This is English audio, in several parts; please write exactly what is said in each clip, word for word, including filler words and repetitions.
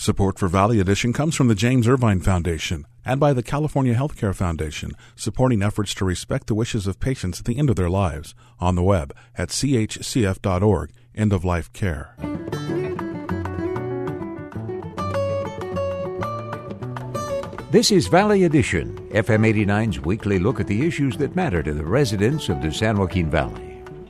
Support for Valley Edition comes from the James Irvine Foundation and by the California Healthcare Foundation, supporting efforts to respect the wishes of patients at the end of their lives. On the web at c h c f dot org. End of Life Care. This is Valley Edition, F M eighty-nine's weekly look at the issues that matter to the residents of the San Joaquin Valley.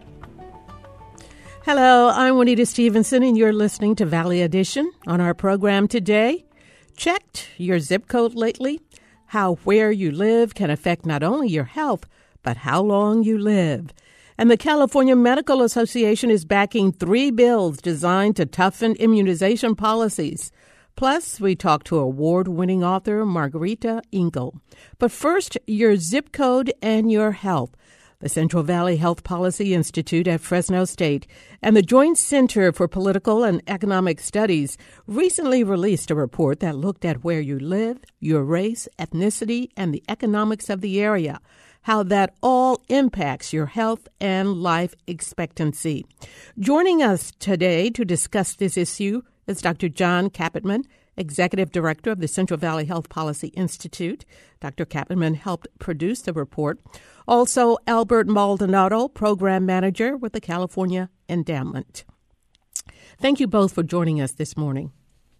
Hello, I'm Juanita Stevenson, and you're listening to Valley Edition. On our program today, checked your zip code lately? How where you live can affect not only your health, but how long you live. And the California Medical Association is backing three bills designed to toughen immunization policies. Plus, we talk to award-winning author Margarita Engel. But first, your zip code and your health. The Central Valley Health Policy Institute at Fresno State and the Joint Center for Political and Economic Studies recently released a report that looked at where you live, your race, ethnicity, and the economics of the area, how that all impacts your health and life expectancy. Joining us today to discuss this issue is Doctor Jon Kapitman, Executive Director of the Central Valley Health Policy Institute. Doctor Kapitman helped produce the report. Also, Albert Maldonado, Program Manager with the California Endowment. Thank you both for joining us this morning.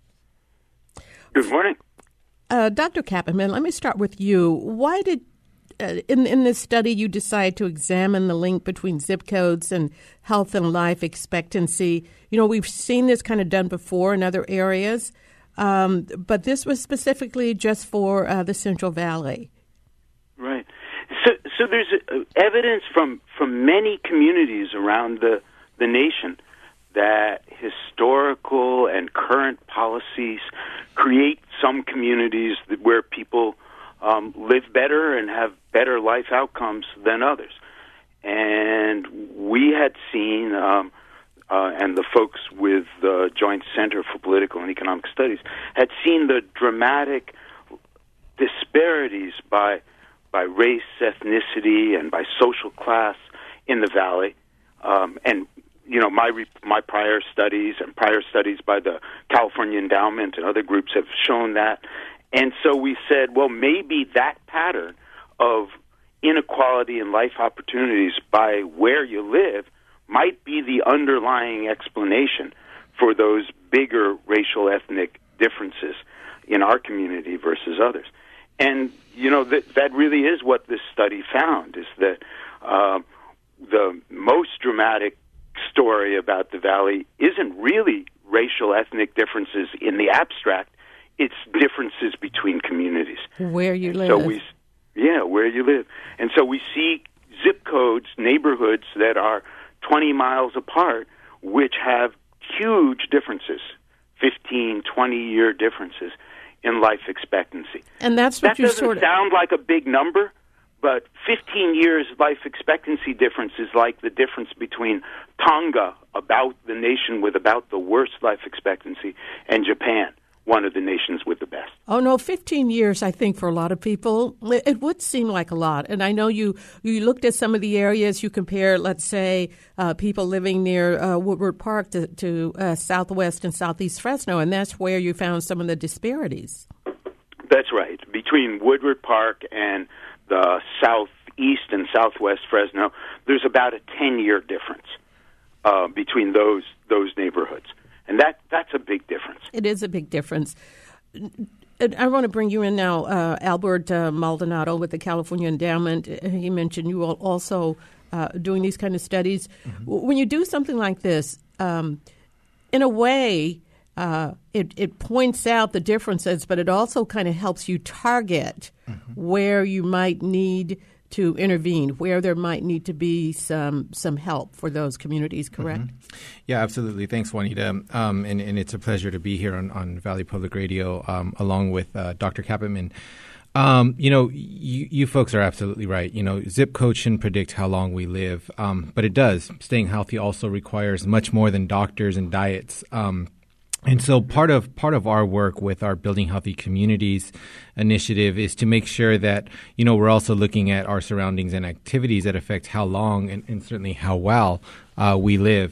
Good morning. Uh, Doctor Kapitman, let me start with you. Why did, uh, in, in this study, you decide to examine the link between zip codes and health and life expectancy? You know, we've seen this kind of done before in other areas. Um, but this was specifically just for uh, the Central Valley. Right. So, so there's uh, evidence from, from many communities around the, the nation that historical and current policies create some communities that, where people um, live better and have better life outcomes than others. And we had seen... Um, Uh, and the folks with the Joint Center for Political and Economic Studies had seen the dramatic disparities by by race, ethnicity, and by social class in the Valley. Um, and, you know, my re- my prior studies and prior studies by the California Endowment and other groups have shown that. And so we said, well, maybe that pattern of inequality in life opportunities by where you live might be the underlying explanation for those bigger racial ethnic differences in our community versus others. And, you know, that that really is what this study found, is that uh, the most dramatic story about the Valley isn't really racial ethnic differences in the abstract. It's differences between communities. Where you live. So we, yeah, where you live. And so we see zip codes, neighborhoods that are twenty miles apart, which have huge differences, fifteen, twenty-year differences in life expectancy. And that's what that you doesn't sort of... sound like a big number, but fifteen years life expectancy difference is like the difference between Tonga, about the nation with about the worst life expectancy, and Japan, one of the nations with the best. Oh, no, fifteen years, I think, for a lot of people, it would seem like a lot. And I know you, you looked at some of the areas, you compare, let's say, uh, people living near uh, Woodward Park to, to uh, southwest and southeast Fresno, and that's where you found some of the disparities. That's right. Between Woodward Park and the southeast and southwest Fresno, there's about a ten-year difference uh, between those those neighborhoods. And that that's a big difference. It is a big difference. I want to bring you in now, uh, Albert uh, Maldonado with the California Endowment. He mentioned you are also uh, doing these kind of studies. Mm-hmm. When you do something like this, um, in a way, uh, it, it points out the differences, but it also kind of helps you target mm-hmm. where you might need to intervene, where there might need to be some some help for those communities, correct? Mm-hmm. Yeah, absolutely. Thanks, Juanita. Um, and, and it's a pleasure to be here on, on Valley Public Radio um, along with uh, Doctor Kapitman. Um, you know, you, you folks are absolutely right. You know, zip code shouldn't predict how long we live, um, but it does. Staying healthy also requires much more than doctors and diets. Um And so part of part of our work with our Building Healthy Communities initiative is to make sure that, you know, we're also looking at our surroundings and activities that affect how long and, and certainly how well uh, we live.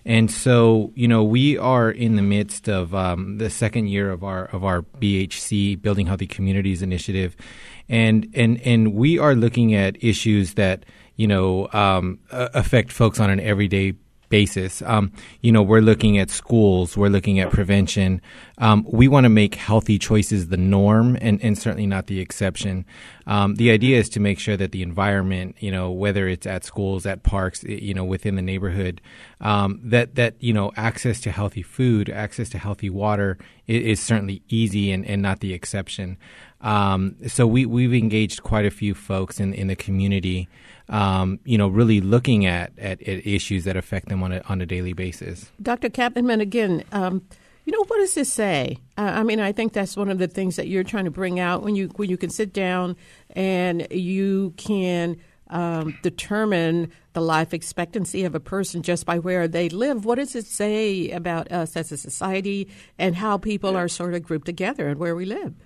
And so, you know, we are in the midst of um, the second year of our of our B H C, Building Healthy Communities initiative, and and and we are looking at issues that, you know, um, affect folks on an everyday basis. Um, you know, we're looking at schools, we're looking at prevention. Um, we want to make healthy choices the norm and, and certainly not the exception. Um, the idea is to make sure that the environment, you know, whether it's at schools, at parks, you know, within the neighborhood, um, that, that, you know, access to healthy food, access to healthy water is, is certainly easy and, and not the exception. Um, so we, we've engaged quite a few folks in, in the community, um, you know, really looking at, at, at issues that affect them on a, on a daily basis. Doctor Kappenman, again, um, you know, what does this say? Uh, I mean, I think that's one of the things that you're trying to bring out when you when you can sit down and you can um, determine the life expectancy of a person just by where they live. What does it say about us as a society and how people are sort of grouped together and where we live?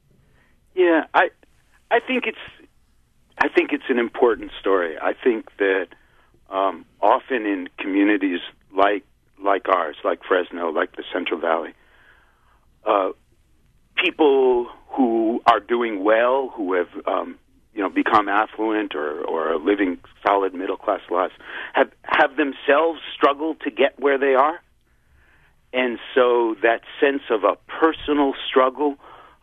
Yeah, I, I think it's, I think it's an important story. I think that um, often in communities like like ours, like Fresno, like the Central Valley, uh, people who are doing well, who have um, you know become affluent or, or are living solid middle class lives, have have themselves struggled to get where they are, and so that sense of a personal struggle.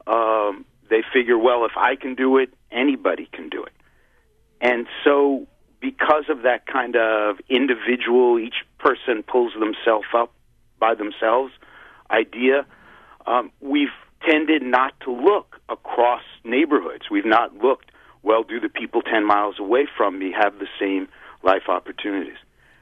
Um, They figure, well, if I can do it, anybody can do it. And so because of that kind of individual, each person pulls themselves up by themselves idea, um, we've tended not to look across neighborhoods. We've not looked, well, do the people ten miles away from me have the same life opportunities?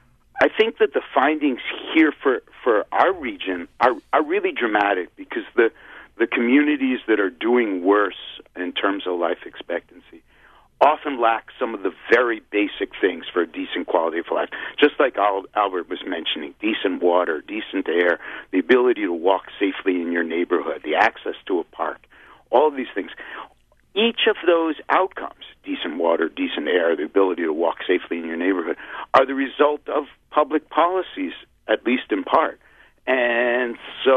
I think that the findings here for, for our region are, are really dramatic because the The communities that are doing worse in terms of life expectancy often lack some of the very basic things for a decent quality of life. Just like Albert was mentioning, decent water, decent air, the ability to walk safely in your neighborhood, the access to a park, all of these things. Each of those outcomes, decent water, decent air, the ability to walk safely in your neighborhood, are the result of public policies, at least in part. And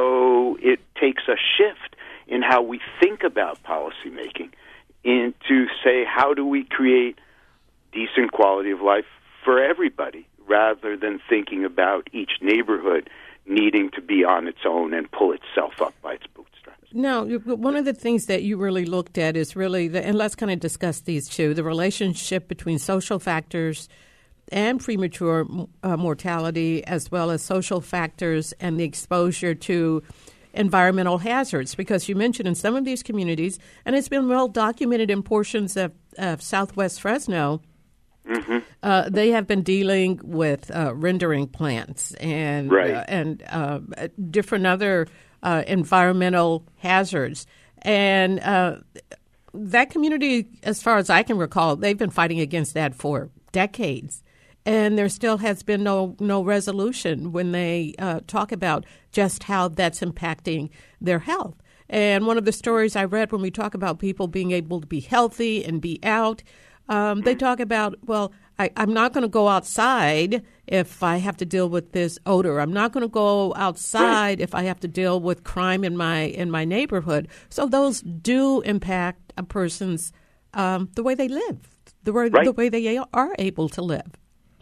so it takes a shift in how we think about policymaking into, say, how do we create decent quality of life for everybody rather than thinking about each neighborhood needing to be on its own and pull itself up by its bootstraps. Now, one of the things that you really looked at is really, the, and let's kind of discuss these two, the relationship between social factors and premature uh, mortality, as well as social factors and the exposure to environmental hazards. Because you mentioned in some of these communities, and it's been well documented in portions of, of Southwest Fresno, mm-hmm. uh, they have been dealing with uh, rendering plants and right. uh, and uh, different other uh, environmental hazards. And uh, that community, as far as I can recall, they've been fighting against that for decades. And there still has been no no resolution when they uh, talk about just how that's impacting their health. And one of the stories I read when we talk about people being able to be healthy and be out, um, they talk about, well, I, I'm not going to go outside if I have to deal with this odor. I'm not going to go outside if I have to deal with crime in my in my neighborhood. So those do impact a person's um, the way they live, the way, right. the way they are able to live.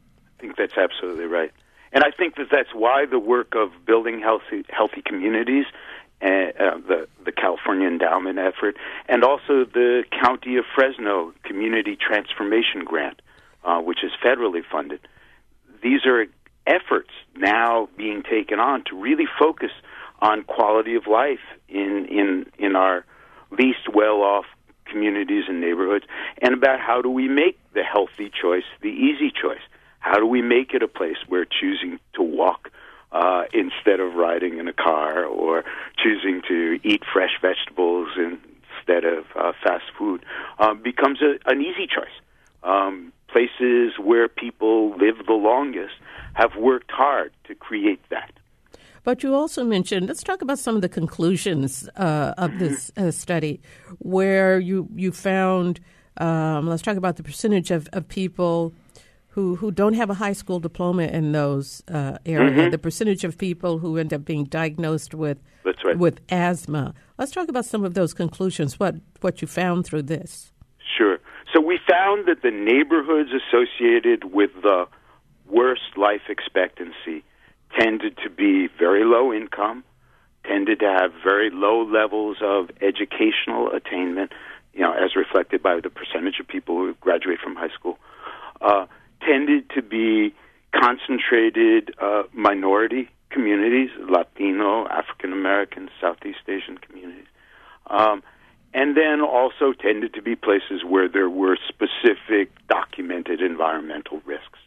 I think that's absolutely right. And I think that that's why the work of building healthy healthy communities, uh, uh, the, the California Endowment effort, and also the County of Fresno Community Transformation Grant, uh, which is federally funded. These are efforts now being taken on to really focus on quality of life in, in, in our least well-off communities and neighborhoods, and about how do we make the healthy choice the easy choice. How do we make it a place where choosing to walk uh, instead of riding in a car, or choosing to eat fresh vegetables instead of uh, fast food uh, becomes a, an easy choice. Um, places where people live the longest have worked hard to create that. But you also mentioned, let's talk about some of the conclusions uh, of this uh, study, where you, you found, um, let's talk about the percentage of, of people who, who don't have a high school diploma in those uh, areas, mm-hmm. the percentage of people who end up being diagnosed with That's right. with asthma. Let's talk about some of those conclusions, what, what you found through this. Sure. So we found that the neighborhoods associated with the worst life expectancy tended to be very low income, tended to have very low levels of educational attainment, you know, as reflected by the percentage of people who graduate from high school, uh, tended to be concentrated uh, minority communities, Latino, African American, Southeast Asian communities, um, and then also tended to be places where there were specific documented environmental risks.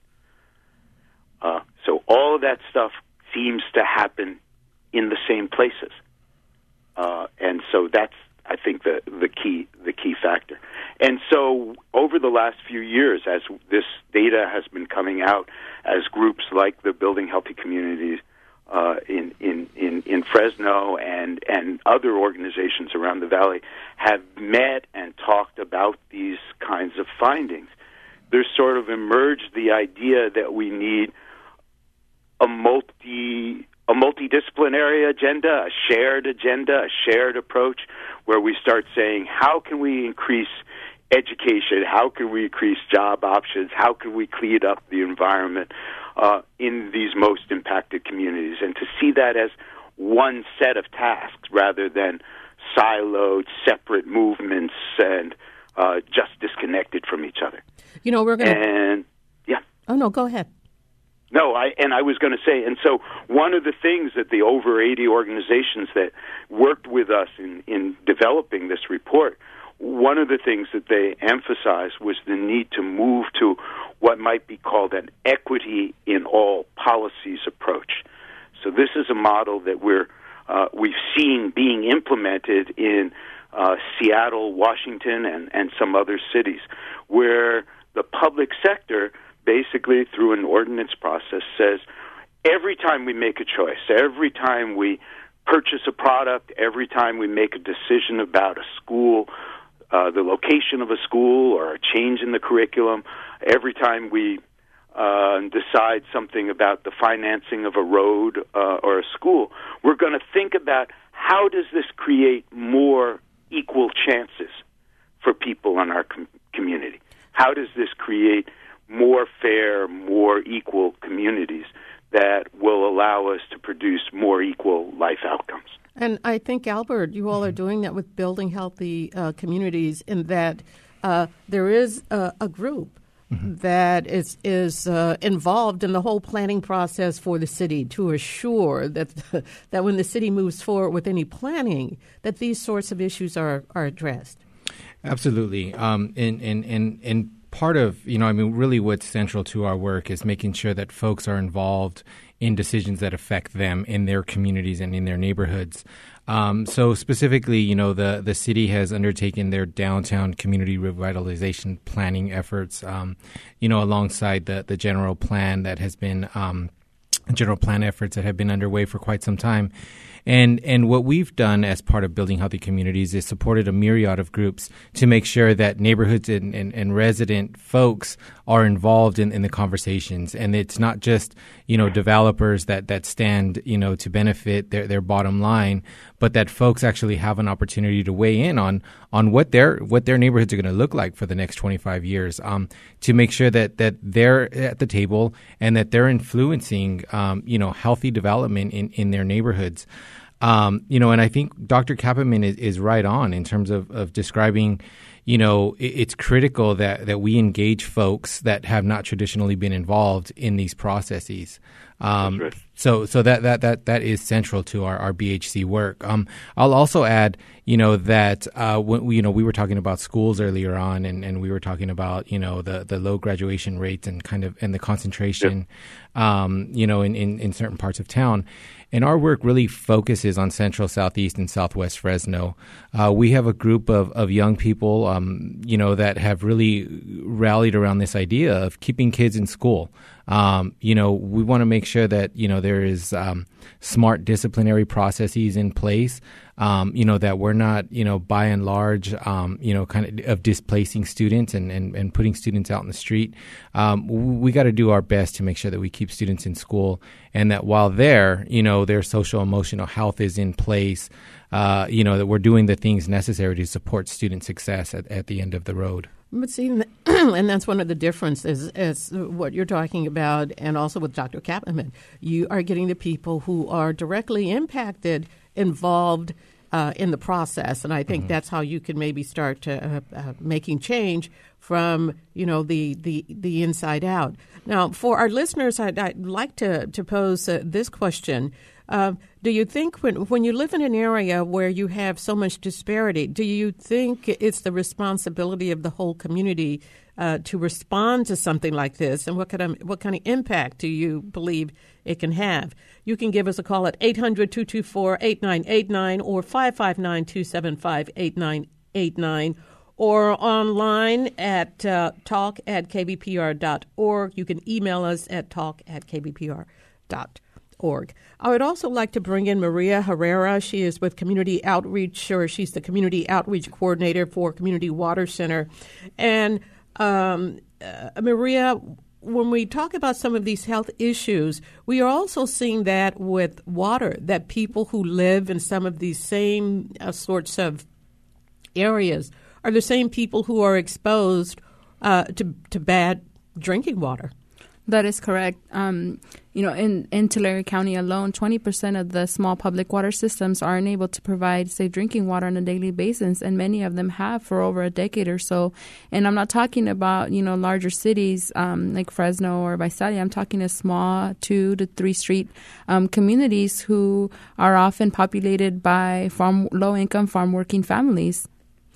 Uh, so all of that stuff seems to happen in the same places, uh, and so that's, I think, the the key the key factor. And so over the last few years, as this data has been coming out, as groups like the Building Healthy Communities uh, in, in, in, in Fresno and, and other organizations around the Valley have met and talked about these kinds of findings, there's sort of emerged the idea that we need a multi a multidisciplinary agenda, a shared agenda, a shared approach, where we start saying, how can we increase education? How can we increase job options? How can we clean up the environment uh, in these most impacted communities? And to see that as one set of tasks rather than siloed, separate movements and uh, just disconnected from each other. You know, we're going to... And, yeah. Oh, no, go ahead. No, I and I was going to say, and so one of the things that the over eighty organizations that worked with us in, in developing this report, one of the things that they emphasized was the need to move to what might be called an equity in all policies approach. So this is a model that we're uh, we've seen being implemented in uh, Seattle, Washington, and, and some other cities, where the public sector basically through an ordinance process says every time we make a choice, every time we purchase a product, every time we make a decision about a school, uh, the location of a school or a change in the curriculum, every time we uh, decide something about the financing of a road uh, or a school, we're going to think about how does this create more equal chances for people in our com- community? How does this create more fair, more equal communities that will allow us to produce more equal life outcomes? And I think, Albert, you all are doing that with Building Healthy uh, Communities in that uh, there is a, a group mm-hmm. that is, is uh, involved in the whole planning process for the city to assure that that when the city moves forward with any planning, that these sorts of issues are, are addressed. Absolutely. Um, and, and, and, and part of, you know, I mean, really what's central to our work is making sure that folks are involved in decisions that affect them in their communities and in their neighborhoods. Um, so specifically, you know, the, the city has undertaken their downtown community revitalization planning efforts, um, you know, alongside the, the general plan that has been um, general plan efforts that have been underway for quite some time. And and what we've done as part of Building Healthy Communities is supported a myriad of groups to make sure that neighborhoods and, and, and resident folks are involved in, in the conversations. And it's not just, you know, developers that, that stand, you know, to benefit their, their bottom line, but that folks actually have an opportunity to weigh in on on what their what their neighborhoods are going to look like for the next twenty-five years, um, to make sure that, that they're at the table and that they're influencing, um, you know, healthy development in, in their neighborhoods. Um, you know, and I think Doctor Kappeman is, is right on in terms of, of describing, you know, it, it's critical that, that we engage folks that have not traditionally been involved in these processes. Um, That's right. So, so that, that, that, that is central to our, our B H C work. Um, I'll also add, you know, that, uh, when we, you know, we were talking about schools earlier on and, and we were talking about, you know, the, the low graduation rates and kind of, and the concentration, yep. um, you know, in, in, in certain parts of town. And our work really focuses on Central, Southeast, and Southwest Fresno. Uh, we have a group of, of young people, um, you know, that have really rallied around this idea of keeping kids in school. Um, you know, we want to make sure that, you know, there is um, smart disciplinary processes in place, um, you know, that we're not, you know, by and large, um, you know, kind of, of displacing students and, and, and putting students out in the street. Um, we got to do our best to make sure that we keep students in school, and that while there, you know, their social emotional health is in place, uh, you know, that we're doing the things necessary to support student success at, at the end of the road. But see, and that's one of the differences is what you're talking about, and also with Doctor Kaplan. You are getting the people who are directly impacted, involved uh, in the process, and I think mm-hmm. that's how you can maybe start to, uh, uh, making change from, you know, the, the, the inside out. Now, for our listeners, I'd, I'd like to, to pose uh, this question. Uh, do you think when, when you live in an area where you have so much disparity, do you think it's the responsibility of the whole community uh, to respond to something like this? And what kind of, what kind of impact do you believe it can have? You can give us a call at eight hundred, two two four, eight nine eight nine or five five nine, two seven five, eight nine eight nine, or online at uh, talk at k b p r dot org. You can email us at talk at k b p r dot org. Org. I would also like to bring in Maria Herrera. She is with Community Outreach, or she's the Community Outreach Coordinator for Community Water Center. And um, uh, Maria, when we talk about some of these health issues, we are also seeing that with water, that people who live in some of these same uh, sorts of areas are the same people who are exposed uh, to, to bad drinking water. That is correct. Um, you know, in, in Tulare County alone, twenty percent of the small public water systems are unable to provide safe drinking water on a daily basis, and many of them have for over a decade or so. And I'm not talking about, you know, larger cities um, like Fresno or Visalia. I'm talking to small two to three street um, communities who are often populated by farm low-income farm working families.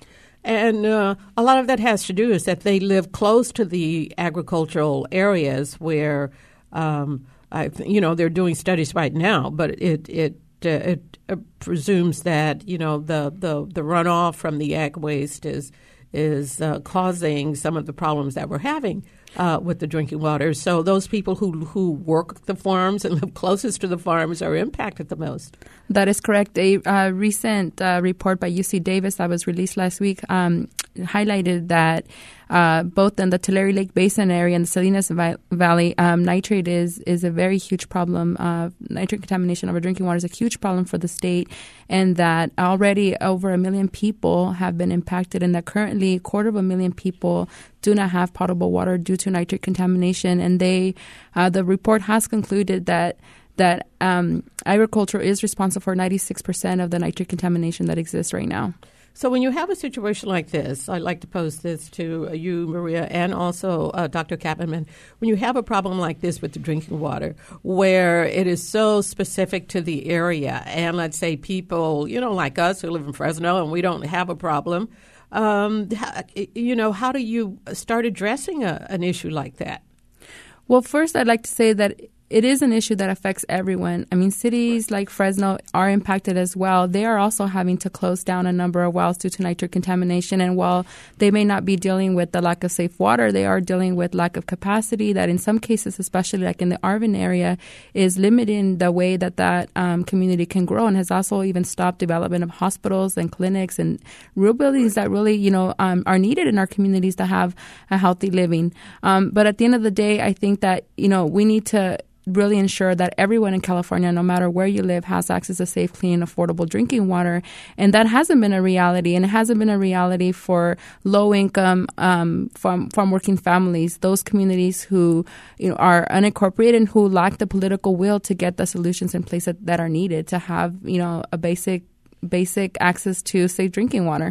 And uh, a lot of that has to do is that they live close to the agricultural areas where, um, I, you know, they're doing studies right now. But it it uh, it uh, presumes that, you know, the, the, the runoff from the ag waste is is uh, causing some of the problems that we're having uh, with the drinking water. So those people who who work the farms and live closest to the farms are impacted the most. That is correct. A uh, recent uh, report by U C Davis that was released last week um, highlighted that uh, both in the Tulare Lake Basin area and the Salinas Valley, um, nitrate is is a very huge problem. Uh, nitrate contamination of our drinking water is a huge problem for the state, and that already over a million people have been impacted, and that currently a quarter of a million people do not have potable water due to nitrate contamination. And they, uh, the report has concluded that that um, agriculture is responsible for ninety-six percent of the nitrate contamination that exists right now. So when you have a situation like this, I'd like to pose this to you, Maria, and also uh, Doctor Kaplan. When you have a problem like this with the drinking water, where it is so specific to the area, and let's say people, you know, like us who live in Fresno and we don't have a problem, um, you know, how do you start addressing a, an issue like that? Well, first, I'd like to say that it is an issue that affects everyone. I mean, cities like Fresno are impacted as well. They are also having to close down a number of wells due to nitrate contamination. And while they may not be dealing with the lack of safe water, they are dealing with lack of capacity that in some cases, especially like in the Arvin area, is limiting the way that that um, community can grow, and has also even stopped development of hospitals and clinics and real buildings that really, you know, um, are needed in our communities to have a healthy living. Um, but at the end of the day, I think that, you know, we need to really ensure that everyone in California, no matter where you live, has access to safe, clean, affordable drinking water. And that hasn't been a reality, and it hasn't been a reality for low-income um, farm, farm working families, those communities who, you know, are unincorporated and who lack the political will to get the solutions in place that, that are needed to have, you know, a basic basic access to safe drinking water.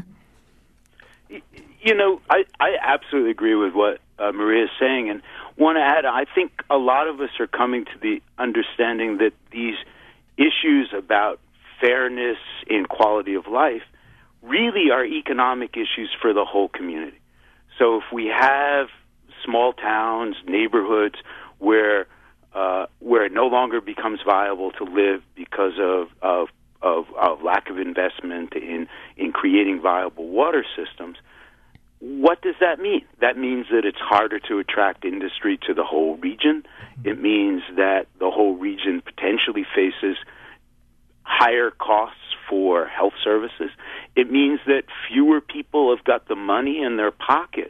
You know, I, I absolutely agree with what uh, Maria is saying, and want to add, I think a lot of us are coming to the understanding that these issues about fairness in quality of life really are economic issues for the whole community. So if we have small towns, neighborhoods where uh, where it no longer becomes viable to live because of of, of, of lack of investment in, in creating viable water systems, what does that mean? That means that it's harder to attract industry to the whole region. It means that the whole region potentially faces higher costs for health services. It means that fewer people have got the money in their pocket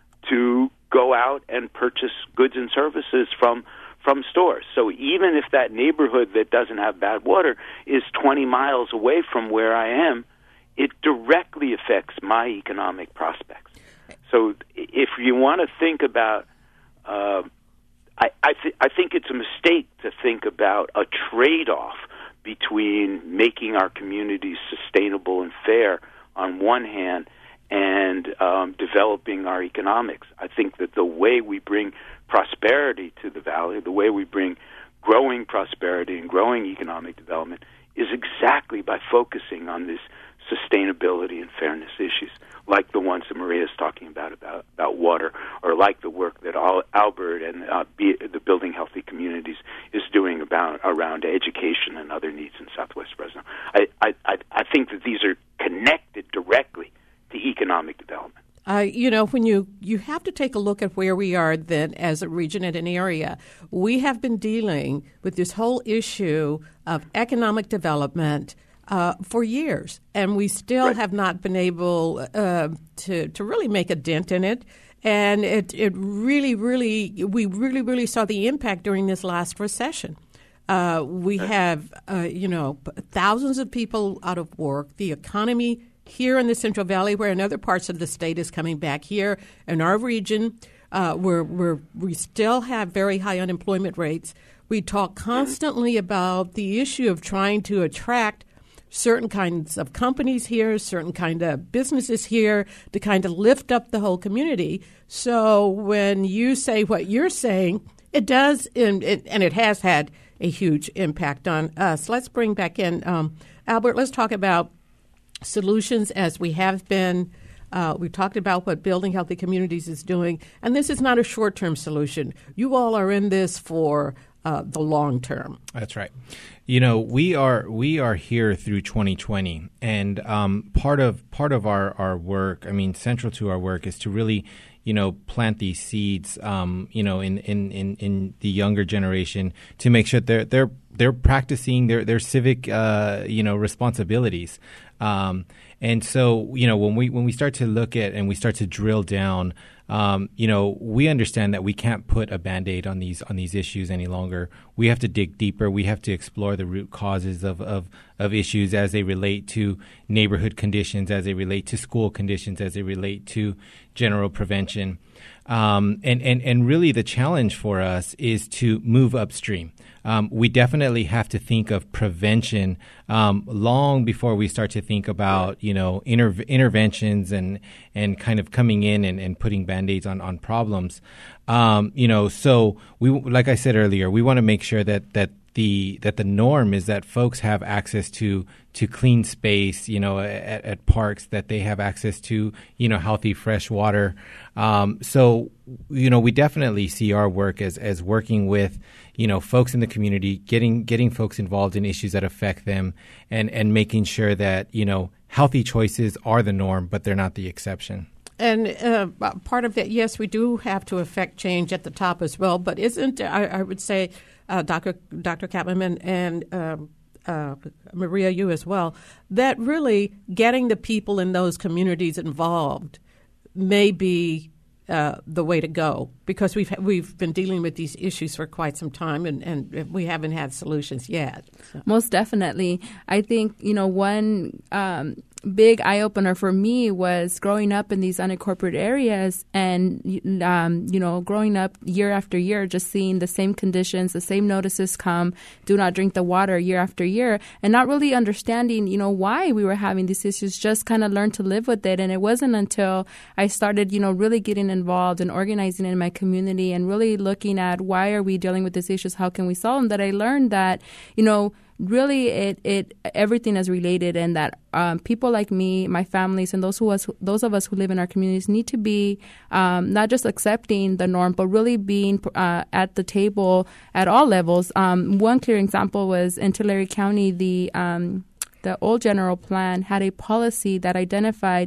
to go out and purchase goods and services from from stores. So even if that neighborhood that doesn't have bad water is twenty miles away from where I am, it directly affects my economic prospects. So if you want to think about, uh, I, I, th- I think it's a mistake to think about a trade-off between making our communities sustainable and fair on one hand and um, developing our economics. I think that the way we bring prosperity to the valley, the way we bring growing prosperity and growing economic development is exactly by focusing on these sustainability and fairness issues, like the ones that Maria is talking about, about, about water, or like the work that Al- Albert and uh, B- the Building Healthy Communities is doing about around education and other needs in Southwest Fresno. I, I, I, I think that these are connected directly to economic development. Uh, you know, when you, you have to take a look at where we are then as a region and an area. We have been dealing with this whole issue of economic development uh, for years, and we still right. have not been able uh, to to really make a dent in it. And it it really, really, we really, really saw the impact during this last recession. Uh, we have, uh, you know, thousands of people out of work. The economy here in the Central Valley, where in other parts of the state is coming back, here in our region, uh, where we're, we still have very high unemployment rates. We talk constantly about the issue of trying to attract certain kinds of companies here, certain kind of businesses here to kind of lift up the whole community. So when you say what you're saying, it does, and it, and it has had a huge impact on us. Let's bring back in um, Albert. Let's talk about solutions as we have been. Uh, we talked about what Building Healthy Communities is doing, and this is not a short-term solution. You all are in this for uh, the long term. That's right. You know, we are we are here through twenty twenty, and um, part of part of our, our work, I mean, central to our work is to really, you know, plant these seeds, um, you know, in, in, in, in the younger generation to make sure they're they're they're practicing their their civic, uh, you know, responsibilities. Um, and so, you know, when we when we start to look at and we start to drill down, um, you know, we understand that we can't put a Band-Aid on these on these issues any longer. We have to dig deeper. We have to explore the root causes of, of, of issues as they relate to neighborhood conditions, as they relate to school conditions, as they relate to general prevention. Um, and, and, and really the challenge for us is to move upstream. Um, we definitely have to think of prevention um, long before we start to think about, you know, inter- interventions and, and kind of coming in and, and putting Band-Aids on, on problems. Um, you know, so we, like I said earlier, we want to make sure that, that the that the norm is that folks have access to to clean space, you know, at, at parks, that they have access to, you know, healthy, fresh water. Um, so, you know, we definitely see our work as as working with, you know, folks in the community, getting getting folks involved in issues that affect them, and, and making sure that, you know, healthy choices are the norm, but they're not the exception. And uh, part of that, yes, we do have to affect change at the top as well. But isn't, I, I would say, uh, Doctor Doctor Kaplan and um, uh, Maria, you as well, that really getting the people in those communities involved may be uh, the way to go, because we've we've been dealing with these issues for quite some time, and, and we haven't had solutions yet. So. Most definitely. I think, you know, one um, big eye-opener for me was growing up in these unincorporated areas and, um, you know, growing up year after year, just seeing the same conditions, the same notices come, do not drink the water year after year, and not really understanding, you know, why we were having these issues, just kind of learned to live with it. And it wasn't until I started, you know, really getting involved and organizing in my community and really looking at why are we dealing with these issues, how can we solve them, that I learned that, you know, really it, it everything is related, and that um, people like me, my families, and those who us, those of us who live in our communities need to be um, not just accepting the norm, but really being uh, at the table at all levels. Um, one clear example was in Tulare County, the um, the old general plan had a policy that identified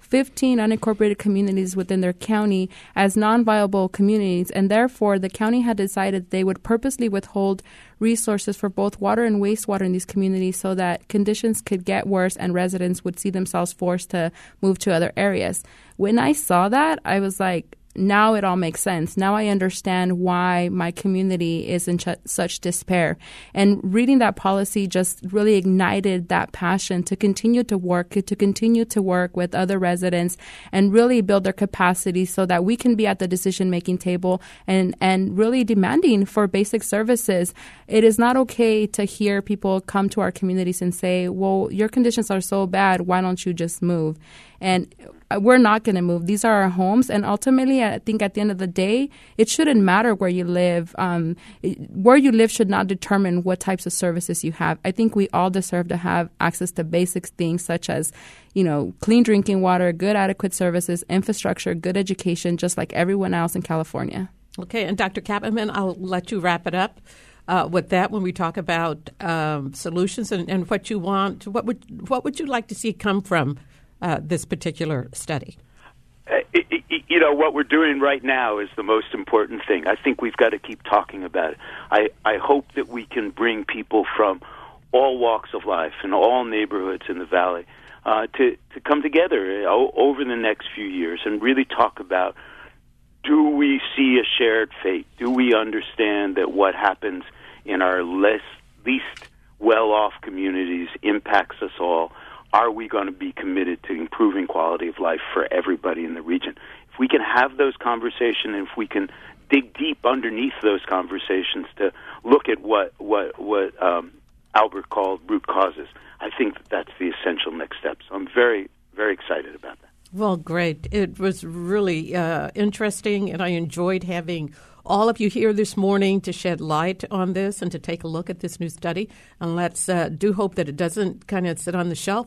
fifteen unincorporated communities within their county as non-viable communities, and therefore the county had decided they would purposely withhold resources for both water and wastewater in these communities so that conditions could get worse and residents would see themselves forced to move to other areas. When I saw that, I was like, now it all makes sense. Now I understand why my community is in ch- such despair. And reading that policy just really ignited that passion to continue to work, to continue to work with other residents and really build their capacity so that we can be at the decision-making table and, and really demanding for basic services. It is not okay to hear people come to our communities and say, well, your conditions are so bad, why don't you just move? And we're not going to move. These are our homes. And ultimately, I think at the end of the day, it shouldn't matter where you live. Um, where you live should not determine what types of services you have. I think we all deserve to have access to basic things such as, you know, clean drinking water, good adequate services, infrastructure, good education, just like everyone else in California. Okay. And Doctor Kappenman, I'll let you wrap it up. Uh, with that, when we talk about um, solutions and, and what you want, what would what would you like to see come from uh, this particular study? Uh, it, it, you know, what we're doing right now is the most important thing. I think we've got to keep talking about it. I, I hope that we can bring people from all walks of life and all neighborhoods in the Valley uh, to, to come together o- over the next few years and really talk about, do we see a shared fate? Do we understand that what happens in our less, least well-off communities impacts us all? Are we going to be committed to improving quality of life for everybody in the region? If we can have those conversations, and if we can dig deep underneath those conversations to look at what what what um, Albert called root causes, I think that that's the essential next step. So I'm very, very excited about that. Well, great. It was really uh, interesting, and I enjoyed having all of you here this morning to shed light on this and to take a look at this new study. And let's uh, do hope that it doesn't kind of sit on the shelf,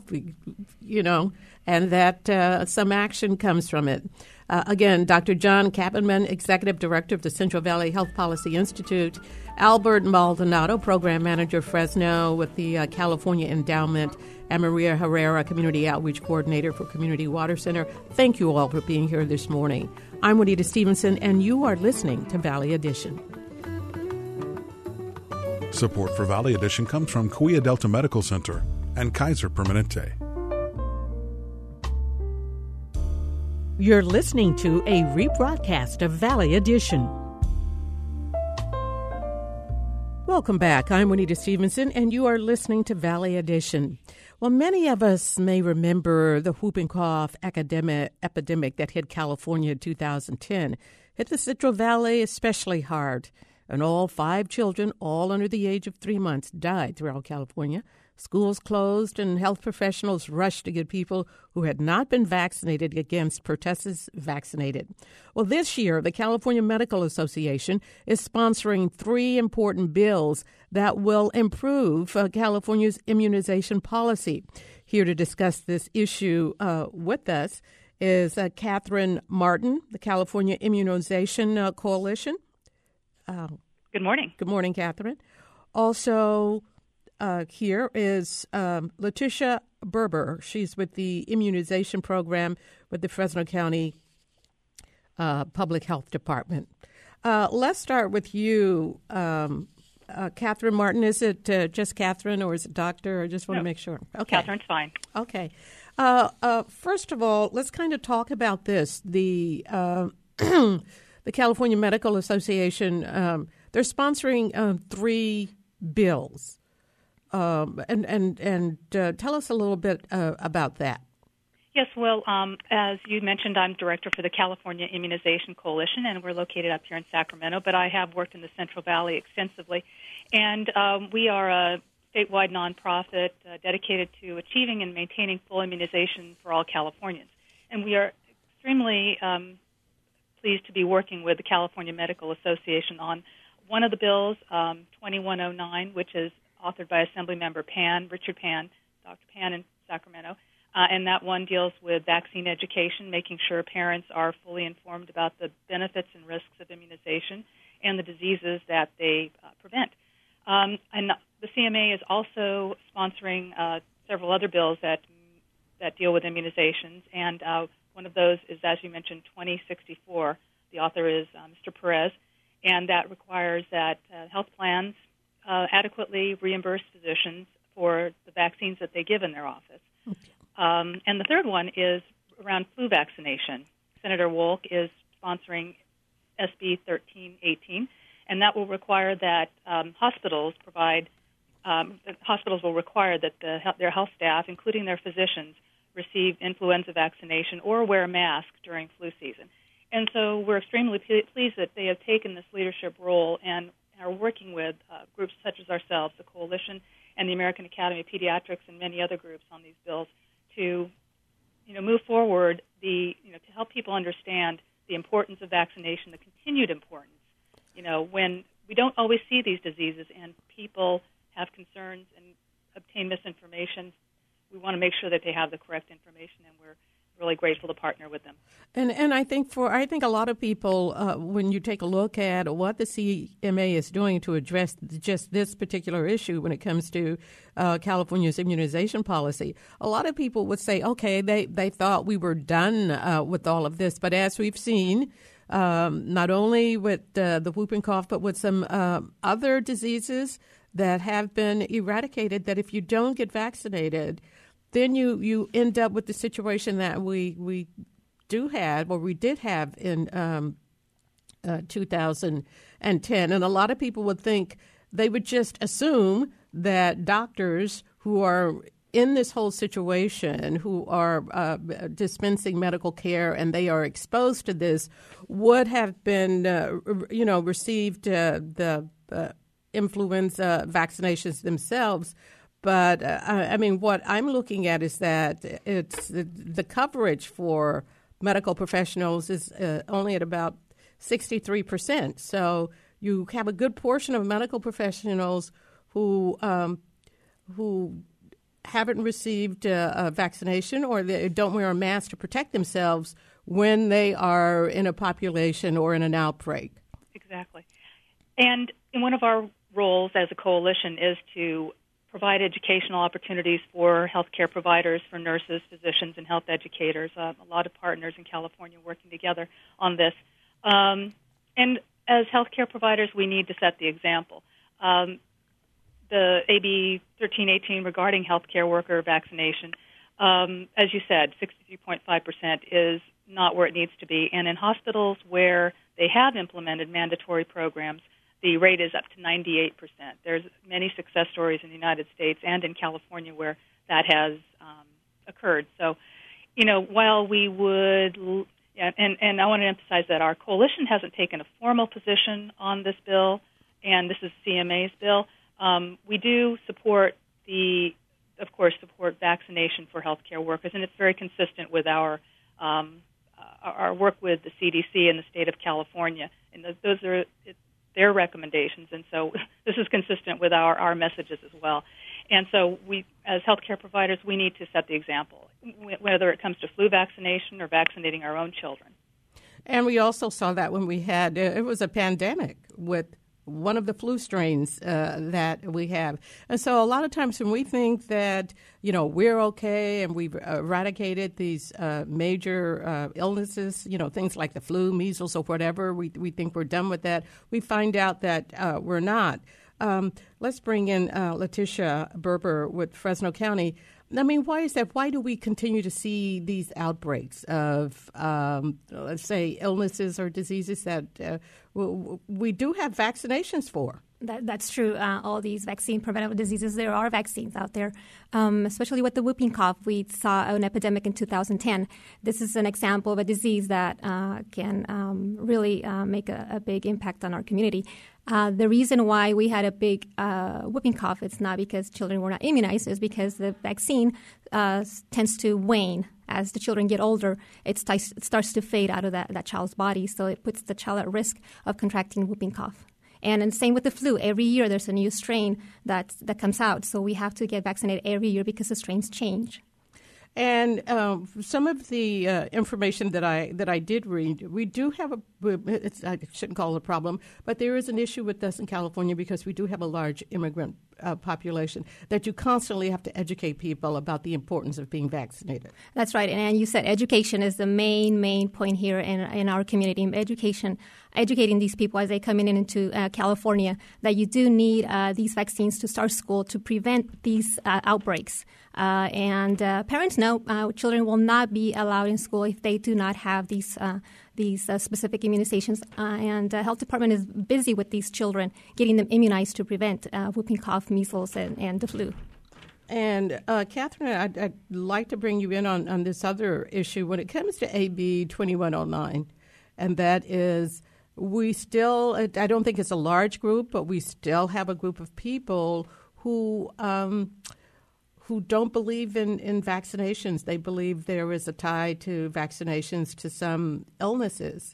you know, and that uh, some action comes from it. Uh, again, Doctor John Kappenman, Executive Director of the Central Valley Health Policy Institute, Albert Maldonado, Program Manager, Fresno, with the uh, California Endowment, and Maria Herrera, Community Outreach Coordinator for Community Water Center. Thank you all for being here this morning. I'm Juanita Stevenson, and you are listening to Valley Edition. Support for Valley Edition comes from Cahuilla Delta Medical Center and Kaiser Permanente. You're listening to a rebroadcast of Valley Edition. Welcome back. I'm Juanita Stevenson, and you are listening to Valley Edition. Well, many of us may remember the whooping cough epidemic, epidemic that hit California in two thousand ten. Hit the Central Valley especially hard, and all five children, all under the age of three months, died throughout California. Schools closed, and health professionals rushed to get people who had not been vaccinated against pertussis vaccinated. Well, this year, the California Medical Association is sponsoring three important bills that will improve uh, California's immunization policy. Here to discuss this issue uh, with us is uh, Catherine Martin, the California Immunization uh, Coalition. Uh, good morning. Good morning, Catherine. Also, Uh, here is um, Letitia Berber. She's with the immunization program with the Fresno County uh, Public Health Department. Uh, let's start with you, um, uh, Catherine Martin. Is it uh, just Catherine, or is it doctor? I just want no, to make sure. Okay, Catherine's fine. Okay. Uh, uh, first of all, let's kind of talk about this. The uh, the California Medical Association, um, they're sponsoring um, three bills. Um, and and and uh, tell us a little bit uh, about that. Yes, well, um, as you mentioned, I'm director for the California Immunization Coalition, and we're located up here in Sacramento, but I have worked in the Central Valley extensively. And um, we are a statewide nonprofit uh, dedicated to achieving and maintaining full immunization for all Californians. And we are extremely um, pleased to be working with the California Medical Association on one of the bills, um, twenty-one oh nine, which is authored by Assemblymember Pan, Richard Pan, Doctor Pan in Sacramento. Uh, and that one deals with vaccine education, making sure parents are fully informed about the benefits and risks of immunization and the diseases that they uh, prevent. Um, and the C M A is also sponsoring uh, several other bills that that deal with immunizations, and uh, one of those is, as you mentioned, twenty sixty-four. The author is uh, Mister Perez, and that requires that uh, health plans uh, adequately reimburse physicians for the vaccines that they give in their office. Okay. Um, and the third one is around flu vaccination. Senator Wolk is sponsoring S B thirteen eighteen, and that will require that um, hospitals provide, um, hospitals will require that the, their health staff, including their physicians, receive influenza vaccination or wear a mask during flu season. And so we're extremely pleased that they have taken this leadership role and are working with uh, groups such as ourselves, the Coalition, and the American Academy of Pediatrics, and many other groups on these bills to, you know, move forward the, you know, to help people understand the importance of vaccination, the continued importance. You know, when we don't always see these diseases and people have concerns and obtain misinformation, we want to make sure that they have the correct information, and we're really grateful to partner with them. And and I think for I think a lot of people, uh, when you take a look at what the C M A is doing to address just this particular issue when it comes to uh, California's immunization policy, a lot of people would say, okay, they, they thought we were done uh, with all of this. But as we've seen, um, not only with uh, the whooping cough, but with some uh, other diseases that have been eradicated, that if you don't get vaccinated, then you, you end up with the situation that we we do have, or we did have in um, uh, two thousand ten. And a lot of people would think, they would just assume that doctors who are in this whole situation, who are uh, dispensing medical care and they are exposed to this, would have been, uh, you know, received uh, the uh, influenza vaccinations themselves. But, uh, I mean, what I'm looking at is that it's the, the coverage for medical professionals is uh, only at about sixty-three percent. So you have a good portion of medical professionals who um, who haven't received uh, a vaccination, or they don't wear a mask to protect themselves when they are in a population or in an outbreak. Exactly. And in one of our roles as a coalition is to provide educational opportunities for healthcare providers, for nurses, physicians, and health educators. Uh, a lot of partners in California working together on this. Um, and as healthcare providers, we need to set the example. Um, the A B thirteen eighteen regarding healthcare worker vaccination, um, as you said, sixty-three point five percent is not where it needs to be. And in hospitals where they have implemented mandatory programs, the rate is up to ninety-eight percent. There's many success stories in the United States and in California where that has um, occurred. So, you know, while we would, and, and I want to emphasize that our coalition hasn't taken a formal position on this bill, and this is C M A's bill. Um, we do support the, of course, support vaccination for healthcare workers, and it's very consistent with our um, our work with the C D C in the state of California. And those are it, their recommendations, and so this is consistent with our, our messages as well. And so we, as healthcare providers, we need to set the example, whether it comes to flu vaccination or vaccinating our own children. And we also saw that when we had, it was a pandemic with one of the flu strains uh, that we have. And so a lot of times when we think that, you know, we're okay and we've eradicated these uh, major uh, illnesses, you know, things like the flu, measles, or whatever, we we think we're done with that. We find out that uh, we're not. Um, let's bring in uh, Letitia Berber with Fresno County. I mean, why is that? Why do we continue to see these outbreaks of, um, let's say, illnesses or diseases that uh, we do have vaccinations for? That, that's true. Uh, all these vaccine-preventable diseases, there are vaccines out there, um, especially with the whooping cough. We saw an epidemic in two thousand ten. This is an example of a disease that uh, can um, really uh, make a, a big impact on our community. Uh, the reason why we had a big uh, whooping cough, it's not because children were not immunized, it's because the vaccine uh, tends to wane. As the children get older, it, st- it starts to fade out of that, that child's body, so it puts the child at risk of contracting whooping cough. And, and same with the flu. Every year there's a new strain that that comes out, so we have to get vaccinated every year because the strains change. And um, some of the uh, information that I that I did read, we do have a. It's, I shouldn't call it a problem, but there is an issue with us in California because we do have a large immigrant uh, population. That you constantly have to educate people about the importance of being vaccinated. That's right, and, and you said education is the main main point here in in our community. Education, educating these people as they come in into uh, California that you do need uh, these vaccines to start school to prevent these uh, outbreaks. Uh, and uh, parents know uh, children will not be allowed in school if they do not have these uh, these uh, specific immunizations. Uh, and the health department is busy with these children, getting them immunized to prevent uh, whooping cough, measles, and, and the flu. And uh, Catherine, I'd, I'd like to bring you in on, on this other issue when it comes to A B twenty-one oh nine, and that is we still, I don't think it's a large group, but we still have a group of people who um, who don't believe in, in vaccinations. They believe there is a tie to vaccinations to some illnesses.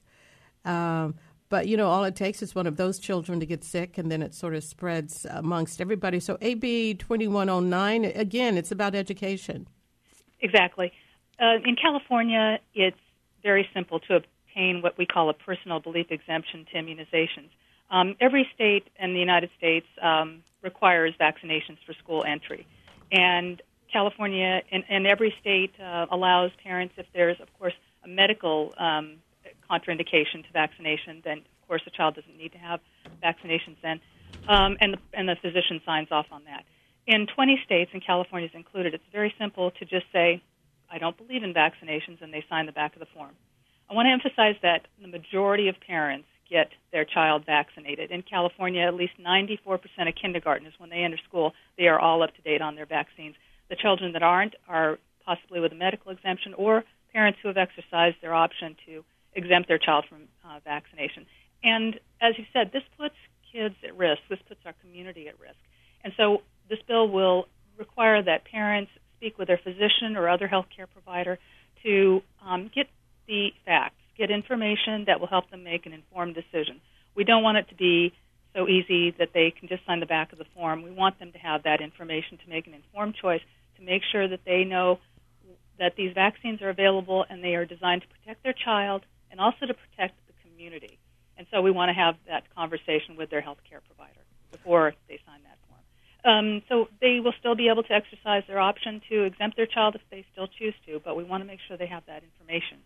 Um, but, you know, all it takes is one of those children to get sick, and then it sort of spreads amongst everybody. So A B twenty-one oh nine, again, it's about education. Exactly. Uh, in California, it's very simple to obtain what we call a personal belief exemption to immunizations. Um, every state in the United States um, requires vaccinations for school entry. And California and, and every state uh, allows parents, if there's, of course, a medical um, contraindication to vaccination, then, of course, the child doesn't need to have vaccinations then, um, and, the, and the physician signs off on that. In twenty states, and California is included, it's very simple to just say, I don't believe in vaccinations, and they sign the back of the form. I want to emphasize that the majority of parents get their child vaccinated. In California, at least ninety-four percent of kindergartners, when they enter school, they are all up to date on their vaccines. The children that aren't are possibly with a medical exemption or parents who have exercised their option to exempt their child from uh, vaccination. And as you said, this puts kids at risk. This puts our community at risk. And so this bill will require that parents speak with their physician or other health care provider to um, get the facts, get information that will help them make an informed decision. We don't want it to be so easy that they can just sign the back of the form. We want them to have that information to make an informed choice, to make sure that they know that these vaccines are available and they are designed to protect their child and also to protect the community. And so we want to have that conversation with their health care provider before they sign that form. Um, so they will still be able to exercise their option to exempt their child if they still choose to, but we want to make sure they have that information.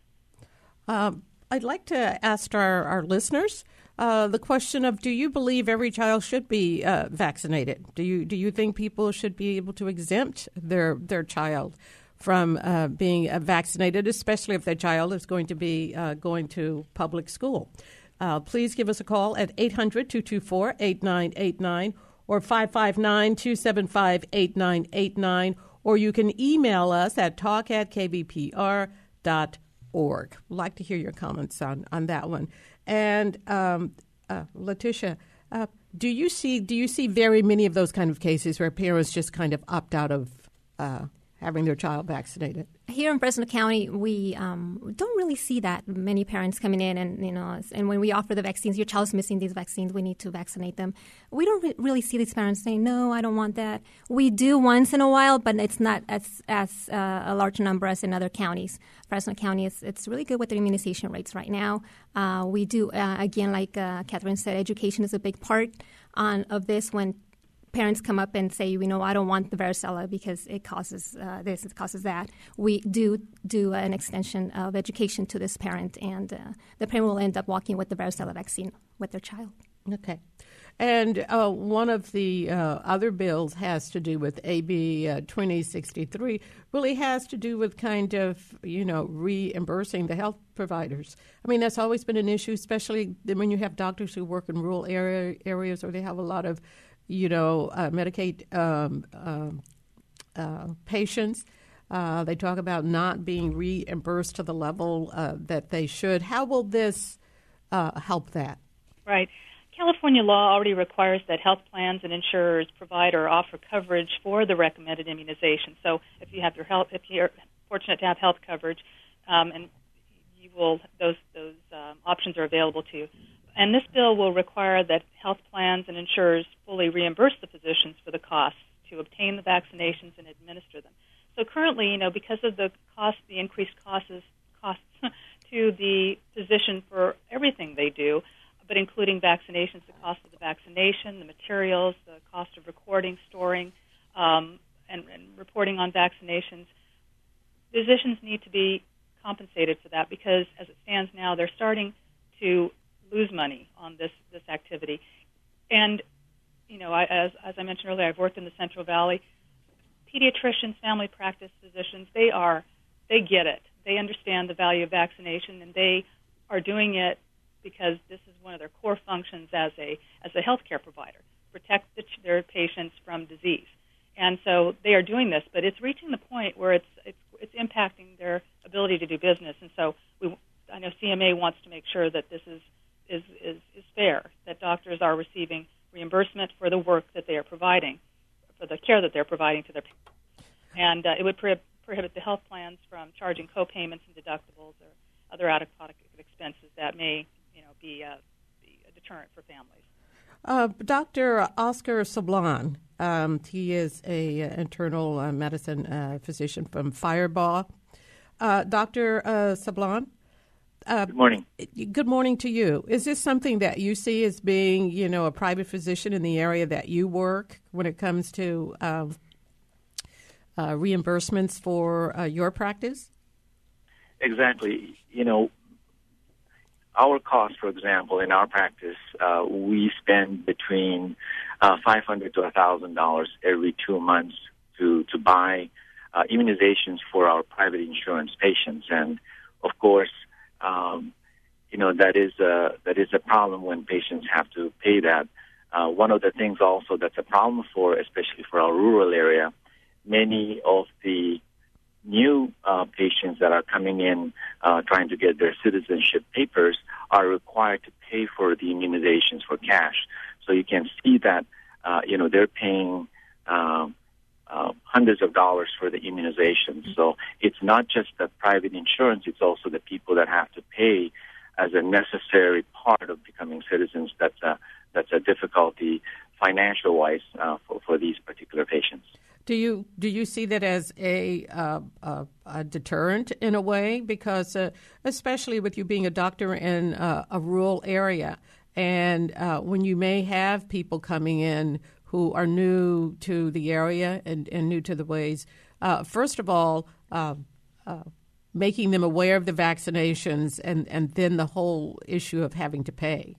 Um, I'd like to ask our, our listeners uh, the question of, do you believe every child should be uh, vaccinated? Do you do you think people should be able to exempt their their child from uh, being uh, vaccinated, especially if their child is going to be uh, going to public school? Uh, please give us a call at eight hundred, two two four, eight nine eight nine or five five nine, two seven five, eight nine eight nine, or you can email us at talk at k b p r dot org. I'd like to hear your comments on, on that one. And um, uh, Letitia, uh, do you see do you see very many of those kind of cases where parents just kind of opt out of uh, having their child vaccinated? Here in Fresno County, we um, don't really see that many parents coming in and, you know, and when we offer the vaccines, your child's missing these vaccines, we need to vaccinate them. We don't re- really see these parents saying, no, I don't want that. We do once in a while, but it's not as as uh, a large number as in other counties. Fresno County, is it's really good with their immunization rates right now. Uh, we do, uh, again, like uh, Catherine said, education is a big part on of this when parents come up and say, you know, I don't want the varicella because it causes uh, this, it causes that. We do do an extension of education to this parent, and uh, the parent will end up walking with the varicella vaccine with their child. Okay. And uh, one of the uh, other bills has to do with A B uh, twenty sixty-three, really has to do with kind of, you know, reimbursing the health providers. I mean, that's always been an issue, especially when you have doctors who work in rural area, areas or they have a lot of you know, uh, Medicaid um, uh, uh, patients. Uh, they talk about not being reimbursed to the level uh, that they should. How will this uh, help that? Right. California law already requires that health plans and insurers provide or offer coverage for the recommended immunization. So if you have your health, if you're fortunate to have health coverage, um, and you will, those those um, options are available to you. And this bill will require that health plans and insurers fully reimburse the physicians for the costs to obtain the vaccinations and administer them. So currently, you know, because of the cost, the increased costs, costs to the physician for everything they do, but including vaccinations, the cost of the vaccination, the materials, the cost of recording, storing, um, and, and reporting on vaccinations, physicians need to be compensated for that because, as it stands now, they're starting to lose money on this, this activity. And, you know, I, as, as I mentioned earlier, I've worked in the Central Valley. Pediatricians, family practice physicians, they are, they get it. They understand the value of vaccination, and they are doing it because this is one of their core functions as a as a healthcare provider, protect the, their patients from disease. And so they are doing this, but it's reaching the point where it's it's, it's impacting their ability to do business. And so we, I know C M A wants to make sure that this is is, is, is fair, that doctors are receiving reimbursement for the work that they are providing, for the care that they're providing to their patients. And uh, it would prohibit, prohibit the health plans from charging co-payments and deductibles or other out-of-pocket expenses that may, you know, be, uh, be a deterrent for families. Uh, Doctor Oscar Sablan, um, he is a uh, internal uh, medicine uh, physician from Firebaugh. Uh, Doctor Uh, Sablan? Uh, good morning. Good morning to you. Is this something that you see as being, you know, a private physician in the area that you work when it comes to uh, uh, reimbursements for uh, your practice? Exactly. You know, our cost, for example, in our practice, uh, we spend between uh, five hundred dollars to one thousand dollars every two months to, to buy uh, immunizations for our private insurance patients. And, of course, um, you know, that is, a, that is a problem when patients have to pay that. Uh, one of the things also that's a problem for, especially for our rural area, many of the new uh, patients that are coming in uh, trying to get their citizenship papers are required to pay for the immunizations for cash. So you can see that, uh, you know, they're paying uh, uh, hundreds of dollars for the immunizations. So it's not just the private insurance, it's also the people that have to pay as a necessary part of becoming citizens. That's a, that's a difficulty financial-wise uh, for, for these particular patients. Do you do you see that as a, uh, a, a deterrent in a way? Because uh, especially with you being a doctor in uh, a rural area, and uh, when you may have people coming in who are new to the area and, and new to the ways, uh, first of all, uh, uh, making them aware of the vaccinations, and, and then the whole issue of having to pay.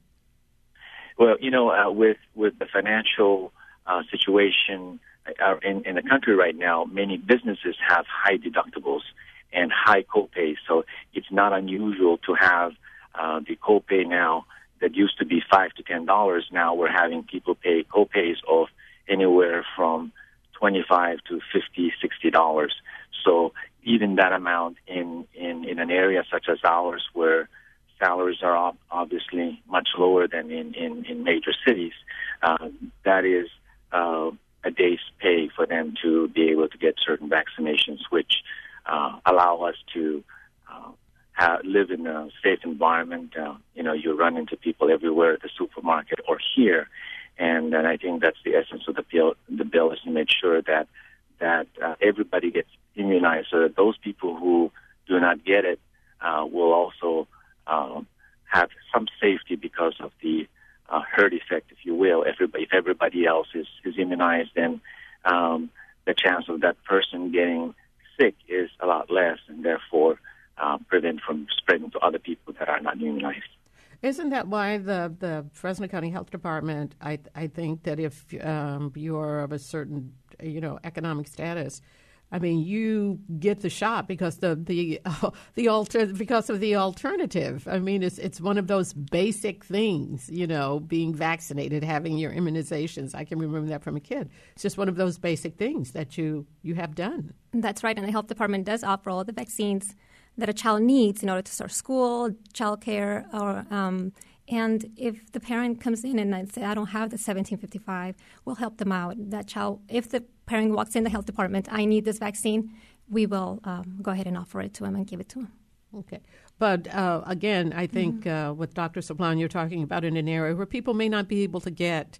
Well, you know, uh, with with the financial uh, situation In, in the country right now, many businesses have high deductibles and high copays, so it's not unusual to have uh, the copay now that used to be five to ten dollars. Now we're having people pay copays of anywhere from twenty-five to fifty, sixty dollars. So even that amount in, in, in an area such as ours, where salaries are obviously much lower than in, in, in major cities, uh, that is uh, a day's pay for them to be able to get certain vaccinations, which uh, allow us to uh, have, live in a safe environment. Uh, you know, you run into people everywhere at the supermarket or here, and, and I think that's the essence of the bill. The bill is to make sure that that uh, everybody gets immunized, so that those people who do not get it uh, will also uh, have some safety because of the Uh, herd effect, if you will. Everybody, if everybody else is, is immunized, then um, the chance of that person getting sick is a lot less, and therefore uh, prevent from spreading to other people that are not immunized. Isn't that why the, the Fresno County Health Department, I I think that if um, you are of a certain, you know, economic status, I mean, you get the shot because the the uh, the alter because of the alternative. I mean, it's it's one of those basic things, you know, being vaccinated, having your immunizations. I can remember that from a kid. It's just one of those basic things that you you have done. That's right, and the health department does offer all the vaccines that a child needs in order to start school, child care, or um, and if the parent comes in and says, I don't have the seventeen fifty-five, we'll help them out. That child, if the parent walks in the health department, I need this vaccine, we will um, go ahead and offer it to him and give it to him. Okay. But uh, again, I think mm-hmm. uh, with Doctor Sablan, you're talking about in an area where people may not be able to get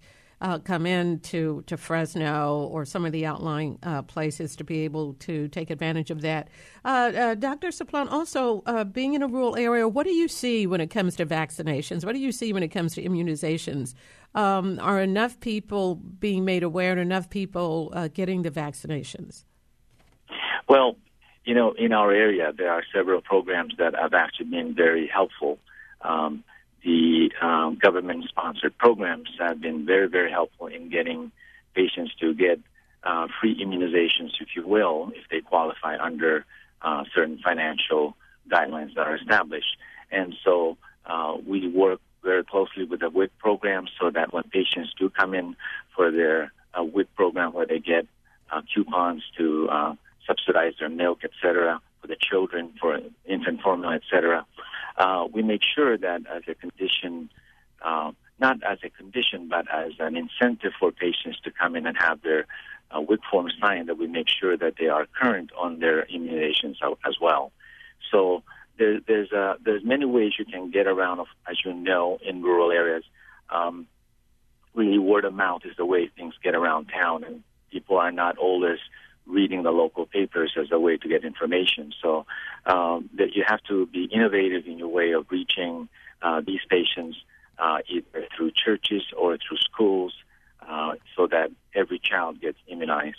uh, come in to, to Fresno or some of the outlying uh, places to be able to take advantage of that. Uh, uh, Doctor Suplan, also uh, being in a rural area, what do you see when it comes to vaccinations? What do you see when it comes to immunizations? Um, are enough people being made aware and enough people uh, getting the vaccinations? Well, you know, in our area, there are several programs that have actually been very helpful. Um, the um, government-sponsored programs have been very, very helpful in getting patients to get uh, free immunizations, if you will, if they qualify under uh, certain financial guidelines that are established. And so uh, we work very closely with the W I C program so that when patients do come in for their uh, W I C program where they get uh, coupons to uh, subsidize their milk, et cetera, for the children, for infant formula, et cetera, uh, we make sure that as a condition, uh, not as a condition, but as an incentive for patients to come in and have their uh, W I C form signed, that we make sure that they are current on their immunizations as well. So There, there's uh, there's many ways you can get around, as you know, in rural areas. Um, really, word of mouth is the way things get around town, and people are not always reading the local papers as a way to get information. So um, that you have to be innovative in your way of reaching uh, these patients, uh, either through churches or through schools, uh, so that every child gets immunized.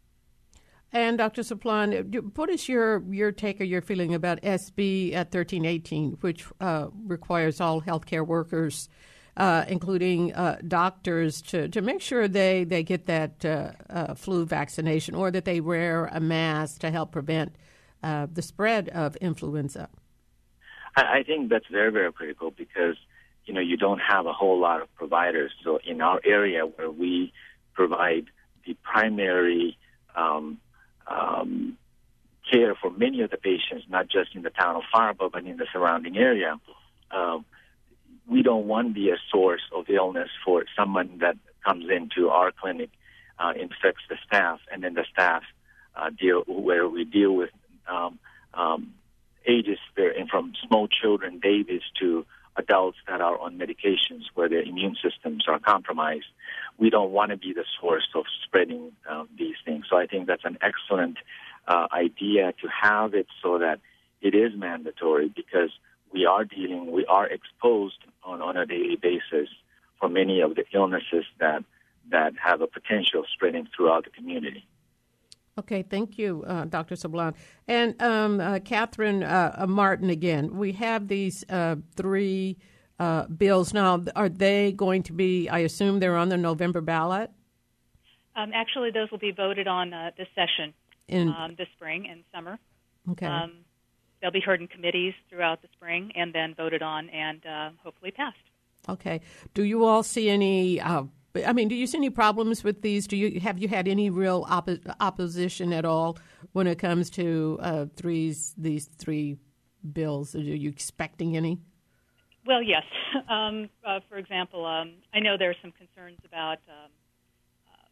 And Doctor Suplan, what is your, your take or your feeling about S B thirteen eighteen, which uh, requires all healthcare workers, uh, including uh, doctors, to, to make sure they, they get that uh, uh, flu vaccination or that they wear a mask to help prevent uh, the spread of influenza? I, I think that's very, very critical because, you know, you don't have a whole lot of providers. So in our area where we provide the primary um, Um, care for many of the patients, not just in the town of Faribault, but in the surrounding area. Um, we don't want to be a source of illness for someone that comes into our clinic, uh, infects the staff, and then the staff uh, deal where we deal with um, um, ages from small children, babies, to adults that are on medications where their immune systems are compromised. We don't want to be the source of spreading uh, these things. So I think that's an excellent uh, idea to have it so that it is mandatory because we are dealing, we are exposed on, on a daily basis for many of the illnesses that that have a potential of spreading throughout the community. Okay, thank you, uh, Doctor Suplan. And um, uh, Catherine uh, Martin again. We have these uh, three uh, bills now. Are they going to be, I assume they're on the November ballot? Um, actually, those will be voted on uh, this session, in, um, this spring and summer. Okay. Um, they'll be heard in committees throughout the spring and then voted on and uh, hopefully passed. Okay. Do you all see any... Uh, I mean, do you see any problems with these? Do you have you had any real oppo- opposition at all when it comes to uh, threes, these three bills? Are you expecting any? Well, yes. Um, uh, for example, um, I know there are some concerns about um, uh,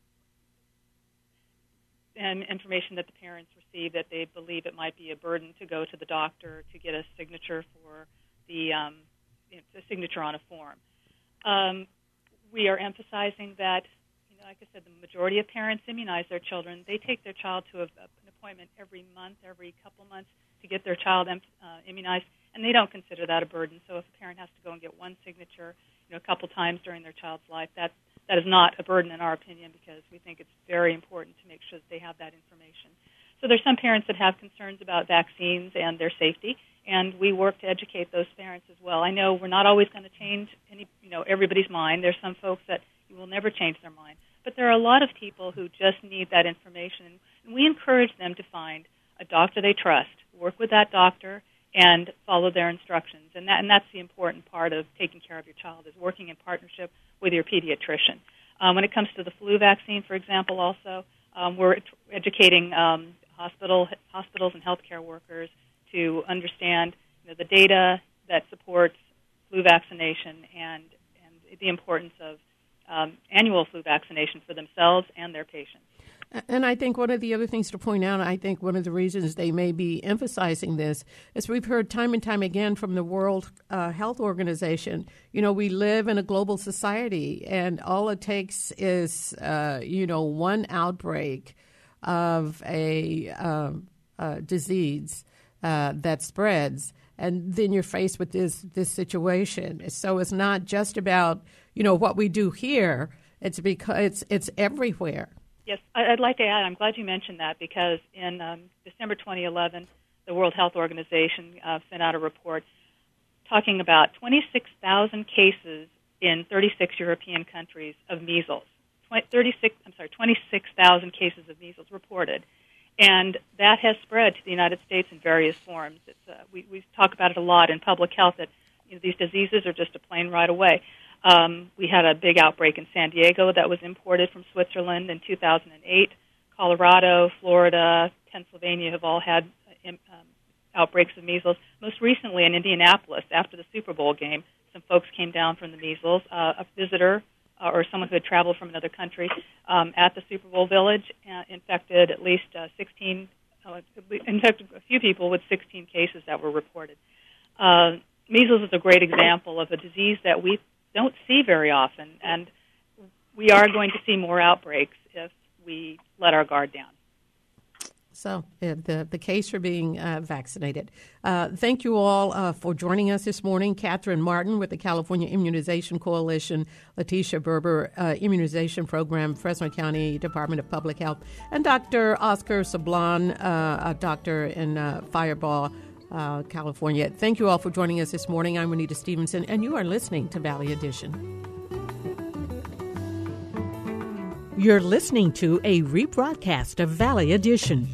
and information that the parents receive that they believe it might be a burden to go to the doctor to get a signature for the um, you know, a signature on a form. Um, We are emphasizing that, you know, like I said, the majority of parents immunize their children. They take their child to a, an appointment every month, every couple months to get their child uh, immunized, and they don't consider that a burden. So if a parent has to go and get one signature, you know, a couple times during their child's life, that that is not a burden in our opinion because we think it's very important to make sure that they have that information. So there's some parents that have concerns about vaccines and their safety, and we work to educate those parents as well. I know we're not always going to change any, you know, everybody's mind. There's some folks that you will never change their mind, but there are a lot of people who just need that information, and we encourage them to find a doctor they trust, work with that doctor, and follow their instructions. And that and that's the important part of taking care of your child is working in partnership with your pediatrician. Um, when it comes to the flu vaccine, for example, also um, we're educating um, hospital hospitals and healthcare workers to understand, you know, the data that supports flu vaccination and, and the importance of um, annual flu vaccination for themselves and their patients. And I think one of the other things to point out, I think one of the reasons they may be emphasizing this is we've heard time and time again from the World uh, Health Organization, you know, we live in a global society, and all it takes is, uh, you know, one outbreak of a, um, a disease uh, that spreads, and then you're faced with this this situation. So it's not just about, you know, what we do here. It's because it's it's everywhere. Yes, I'd like to add, I'm glad you mentioned that, because in um, December twenty eleven, the World Health Organization uh, sent out a report talking about twenty-six thousand cases in thirty-six European countries of measles. thirty-six, I'm sorry, twenty-six thousand cases of measles reported. And that has spread to the United States in various forms. It's, uh, we, we talk about it a lot in public health, that you know, these diseases are just a plane ride away. Um, we had a big outbreak in San Diego that was imported from Switzerland in two thousand eight. Colorado, Florida, Pennsylvania have all had um, outbreaks of measles. Most recently in Indianapolis, after the Super Bowl game, some folks came down from the measles. Uh, a visitor uh, or someone who had traveled from another country um, at the Super Bowl village uh, infected at least uh, sixteen, uh, infected a few people with sixteen cases that were reported. Uh, measles is a great example of a disease that we don't see very often, and we are going to see more outbreaks if we let our guard down. So uh, the the case for being uh, vaccinated. Uh, thank you all uh, for joining us this morning. Catherine Martin with the California Immunization Coalition, Letitia Berber, uh, Immunization Program, Fresno County Department of Public Health, and Doctor Oscar Sablan, uh, a doctor in uh, Firebaugh, uh, California. Thank you all for joining us this morning. I'm Juanita Stevenson, and you are listening to Valley Edition. You're listening to a rebroadcast of Valley Edition.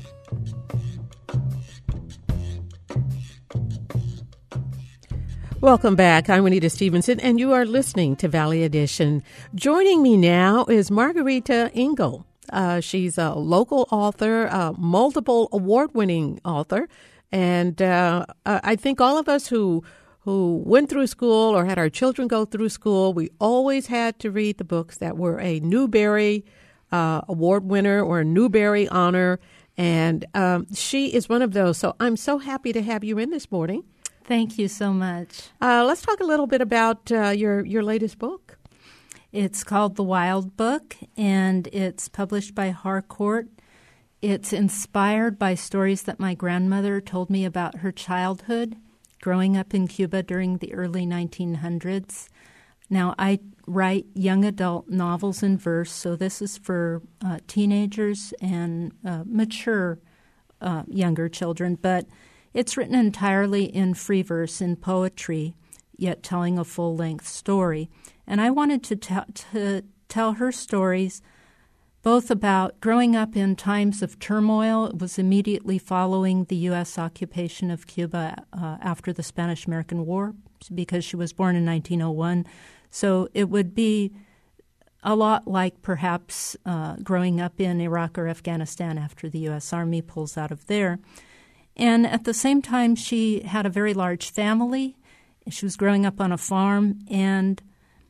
Welcome back. I'm Juanita Stevenson, and you are listening to Valley Edition. Joining me now is Margarita Engel. Uh, she's a local author, a multiple award-winning author, and uh, I think all of us who who went through school or had our children go through school, we always had to read the books that were a Newbery uh, Award winner or a Newbery honor, and um, she is one of those. So I'm so happy to have you in this morning. Thank you so much. Uh, let's talk a little bit about uh, your, your latest book. It's called The Wild Book, and it's published by Harcourt. It's inspired by stories that my grandmother told me about her childhood, growing up in Cuba during the early nineteen hundreds. Now, I write young adult novels in verse, so this is for uh, teenagers and uh, mature uh, younger children, but it's written entirely in free verse, in poetry, yet telling a full-length story. And I wanted to, t- to tell her stories both about growing up in times of turmoil. It was immediately following the U S occupation of Cuba uh, after the Spanish-American War, because she was born in nineteen oh one. So it would be a lot like perhaps uh, growing up in Iraq or Afghanistan after the U S Army pulls out of there. And at the same time, she had a very large family. She was growing up on a farm, and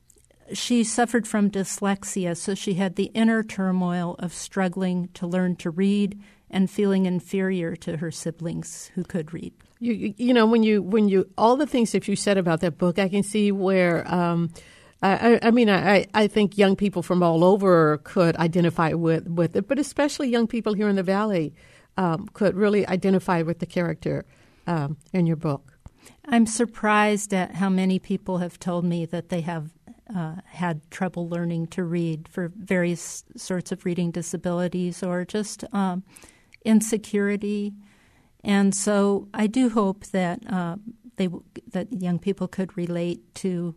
she suffered from dyslexia, so she had the inner turmoil of struggling to learn to read and feeling inferior to her siblings who could read. You, you, you know, when you when you all the things that you said about that book, I can see where. Um, I, I mean, I, I think young people from all over could identify with, with it, but especially young people here in the Valley um, could really identify with the character um, in your book. I'm surprised at how many people have told me that they have uh, had trouble learning to read for various sorts of reading disabilities or just um, insecurity. And so I do hope that uh, they that young people could relate to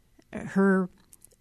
her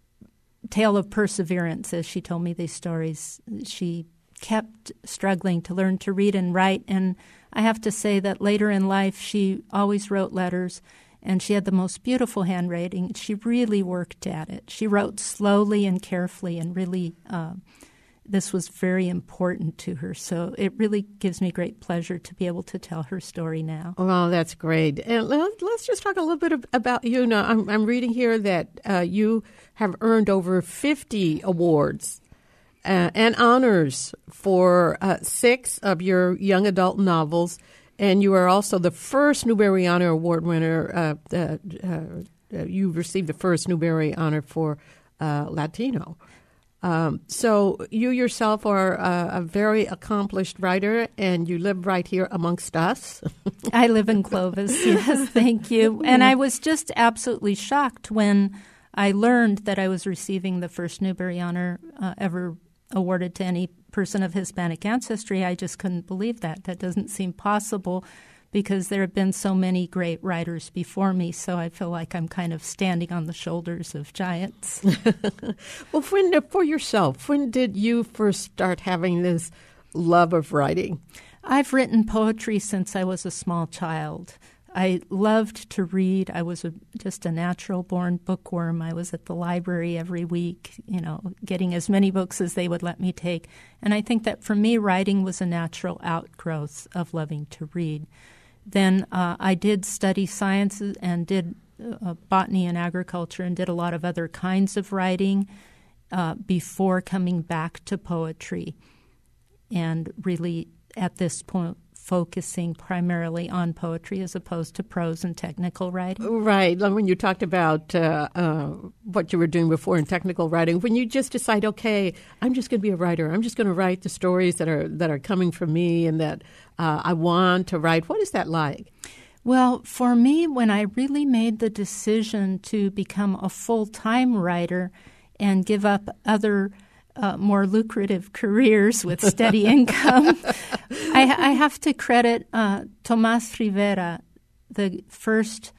tale of perseverance. As she told me these stories, she kept struggling to learn to read and write, and I have to say that later in life she always wrote letters, and she had the most beautiful handwriting. She really worked at it. She wrote slowly and carefully, and really uh, this was very important to her. So it really gives me great pleasure to be able to tell her story now. Well, that's great. And let's just talk a little bit about you. Now, I'm, I'm reading here that uh, you have earned over fifty awards. uh, and honors for uh, six of your young adult novels. And you are also the first Newbery Honor Award winner. Uh, uh, uh, you received the first Newbery Honor for uh, Latino. Um, so you yourself are a, a very accomplished writer, and you live right here amongst us. I live in Clovis, yes, thank you. And I was just absolutely shocked when I learned that I was receiving the first Newbery Honor uh, ever awarded to any person of Hispanic ancestry. I just couldn't believe that. That doesn't seem possible because there have been so many great writers before me, so I feel like I'm kind of standing on the shoulders of giants. Well, when, for yourself, when did you first start having this love of writing? I've written poetry since I was a small child. I loved to read. I was a, just a natural-born bookworm. I was at the library every week, you know, getting as many books as they would let me take. And I think that for me, writing was a natural outgrowth of loving to read. Then uh, I did study sciences and did uh, botany and agriculture and did a lot of other kinds of writing uh, before coming back to poetry and really at this point focusing primarily on poetry as opposed to prose and technical writing. Right. When you talked about uh, uh, what you were doing before in technical writing, when you just decide, okay, I'm just going to be a writer. I'm just going to write the stories that are that are coming from me and that uh, I want to write. What is that like? Well, for me, when I really made the decision to become a full-time writer and give up other Uh, more lucrative careers with steady income. I, I have to credit uh, Tomás Rivera, the first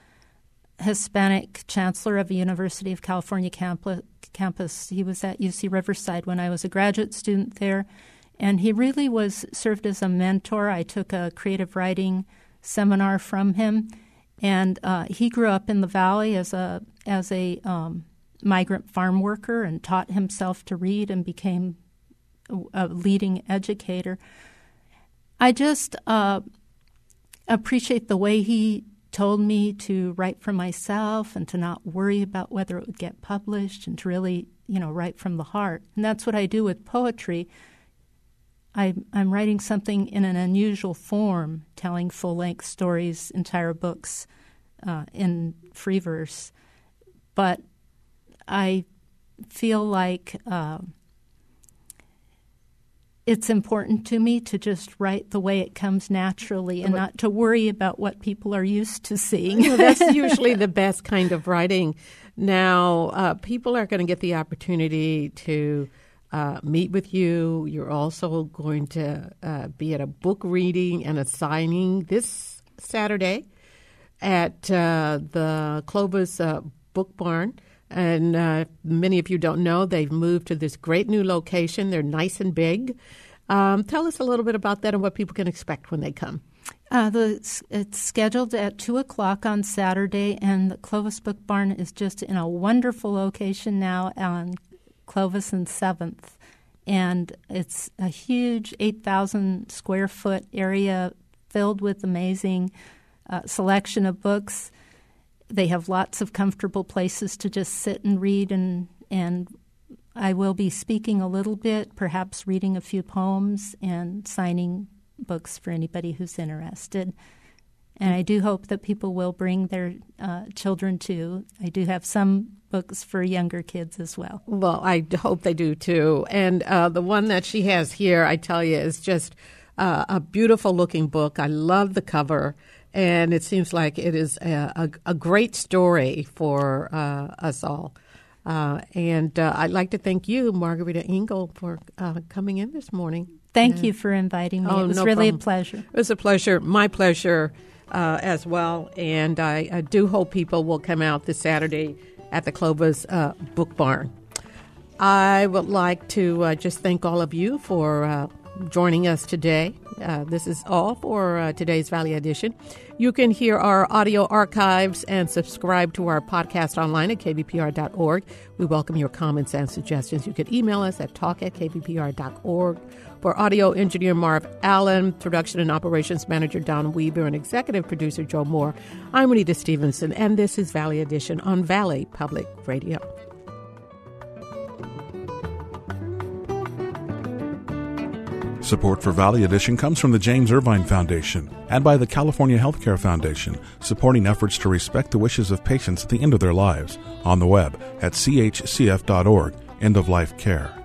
Hispanic chancellor of the University of California campus, campus. He was at U C Riverside when I was a graduate student there, and he really was served as a mentor. I took a creative writing seminar from him, and uh, he grew up in the Valley as a as a um, migrant farm worker and taught himself to read and became a leading educator. I just uh, appreciate the way he told me to write for myself and to not worry about whether it would get published and to really, you know, write from the heart. And that's what I do with poetry. I, I'm writing something in an unusual form, telling full-length stories, entire books uh, in free verse. But I feel like uh, it's important to me to just write the way it comes naturally and not to worry about what people are used to seeing. Well, that's usually the best kind of writing. Now, uh, people are going to get the opportunity to uh, meet with you. You're also going to uh, be at a book reading and a signing this Saturday at uh, the Clovis uh, Book Barn. And uh, many of you don't know, they've moved to this great new location. They're nice and big. Um, tell us a little bit about that and what people can expect when they come. Uh, the, it's scheduled at two o'clock on Saturday, and the Clovis Book Barn is just in a wonderful location now on Clovis and seventh. And it's a huge eight thousand square foot area filled with amazing uh, selection of books. They have lots of comfortable places to just sit and read, and and I will be speaking a little bit, perhaps reading a few poems and signing books for anybody who's interested. And I do hope that people will bring their uh, children too. I do have some books for younger kids as well. Well, I hope they do too. And uh, the one that she has here, I tell you, is just uh, a beautiful-looking book. I love the cover. And it seems like it is a, a, a great story for uh, us all. Uh, and uh, I'd like to thank you, Margarita Engel, for uh, coming in this morning. Thank uh, you for inviting me. Oh, it was no really problem. a pleasure. It was a pleasure, my pleasure uh, as well. And I, I do hope people will come out this Saturday at the Clovis uh, Book Barn. I would like to uh, just thank all of you for uh, joining us today. Uh, this is all for uh, today's Valley Edition. You can hear our audio archives and subscribe to our podcast online at k v p r dot org. We welcome your comments and suggestions. You can email us at talk at k v p r dot org. For audio engineer Marv Allen, production and operations manager Don Weaver, and executive producer Joe Moore, I'm Juanita Stevenson, and this is Valley Edition on Valley Public Radio. Support for Valley Edition comes from the James Irvine Foundation and by the California Healthcare Foundation, supporting efforts to respect the wishes of patients at the end of their lives. On the web at c h c f dot org. End of Life Care.